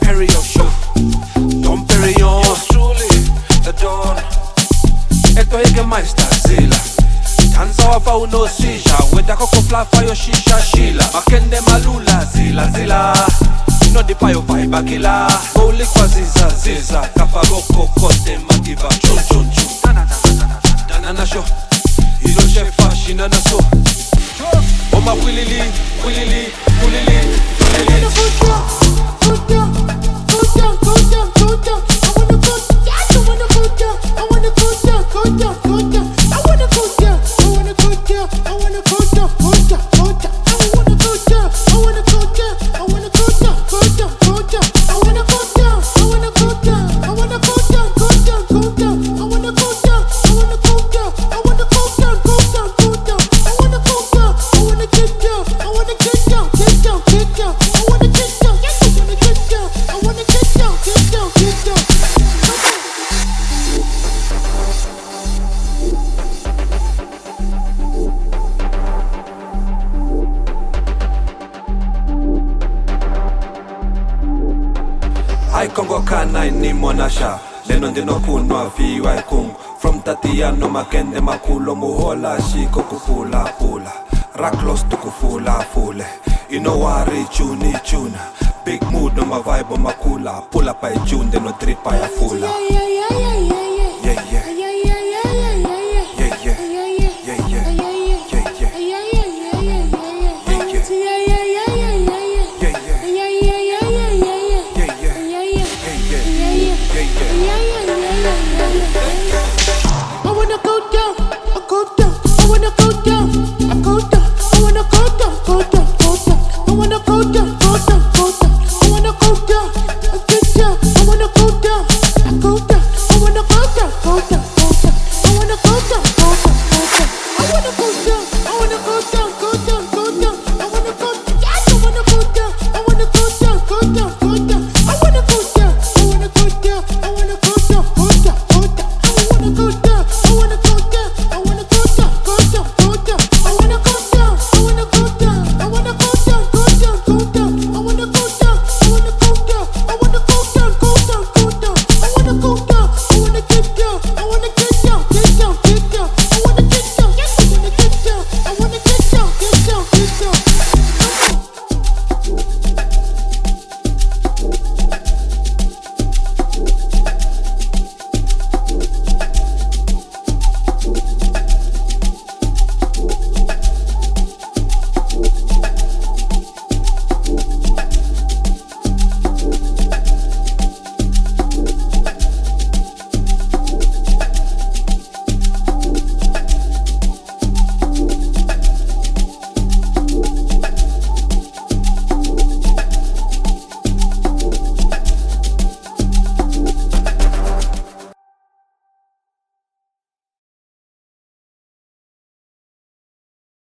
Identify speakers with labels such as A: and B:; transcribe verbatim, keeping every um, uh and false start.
A: Imperial show, Dom Perignon. Yours truly, the Don. Eto yeke maista zila. Tanza wafa unosisha. Weda koko flafa yo shisha shila. Makende malula zila zila. No di payo vibe kila. Bowli kwa ziza ziza. Kaparoko kote makiva chun chun chun. Danana show. Ilo shefa shina na so. Oma wilili, wilili, wilili, wilili. I Congo kana ni monasha leno ndino kunwa viwa kung from Tatiano makende makulo muhola shiko kupula pula raklos tukufula fule inowari chuni chuna big mood no my vibe makula pull up by June no trip ya fula.